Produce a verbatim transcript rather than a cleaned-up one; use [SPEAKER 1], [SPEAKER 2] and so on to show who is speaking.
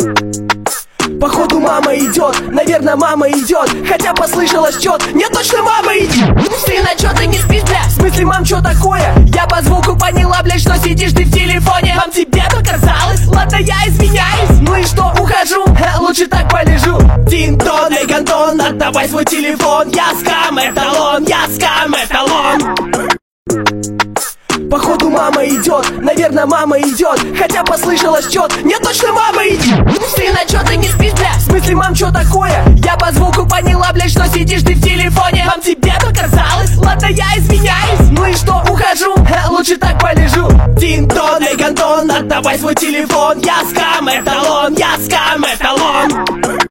[SPEAKER 1] Походу мама идет, наверное мама идет, хотя послышалось чёт, нет, точно мама идет.
[SPEAKER 2] Сына, чё ты не спишь, бля?
[SPEAKER 1] В смысле, мам, чё такое? Я по звуку поняла, блядь, что сидишь ты в телефоне.
[SPEAKER 2] Мам, тебе показалось?
[SPEAKER 1] Ладно, я извиняюсь. Ну и что, ухожу? Ха, лучше так полежу. Тинтон, эй, Гантон, отдавай свой телефон. Я скам-эталон, я скам-эталон. Походу мама идет, наверное мама идет, хотя послышалось чёт, нет, точно мама идет.
[SPEAKER 2] Сына, чё ты не спишь, бля?
[SPEAKER 1] В смысле, мам, чё такое? Я по звуку поняла, блядь, что сидишь ты в телефоне.
[SPEAKER 2] Мам, тебе показалось?
[SPEAKER 1] Ладно, я извиняюсь. Ну и что, ухожу? Ха, лучше так полежу. Тинтон, эй, Гантон, отдавай свой телефон. Я скам-эталон, я скам-эталон.